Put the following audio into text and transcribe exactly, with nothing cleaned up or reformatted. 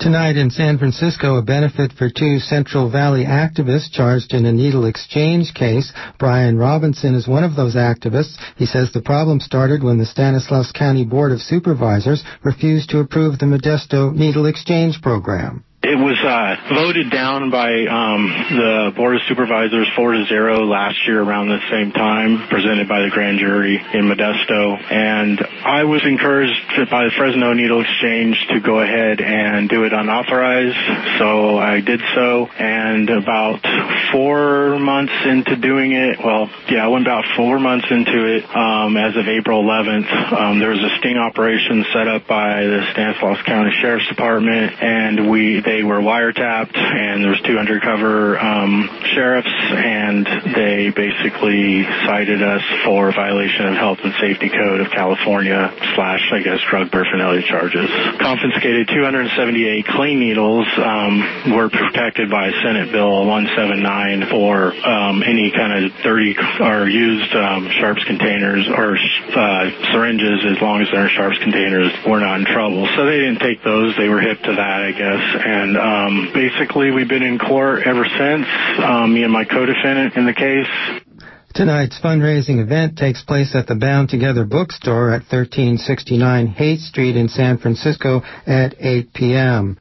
Tonight in San Francisco, a benefit for two Central Valley activists charged in a needle exchange case. Brian Robinson is one of those activists. He says the problem started when the Stanislaus County Board of Supervisors refused to approve the Modesto needle exchange program. It was uh, voted down by um, the Board of Supervisors four to zero last year around the same time, presented by the grand jury in Modesto. And I was encouraged by the Fresno Needle Exchange to go ahead and do it unauthorized. So I did so. And about four months into doing it, well, yeah, I went about four months into it um, as of April eleventh. Um, there was a sting operation set up by the Stanislaus County Sheriff's Department, and we they They were wiretapped, and there was two undercover um, sheriffs, and they basically cited us for violation of Health and Safety Code of California slash, I guess, drug paraphernalia charges. Confiscated two hundred seventy-eight clean needles, um, were protected by Senate Bill one seventy-nine for um, any kind of dirty or used um, sharps containers or uh, syringes, as long as they're in sharps containers, we're not in trouble. So they didn't take those. They were hip to that, I guess. And And um, basically, we've been in court ever since, um, me and my co-defendant in the case. Tonight's fundraising event takes place at the Bound Together bookstore at thirteen sixty-nine Haight Street in San Francisco at eight p.m.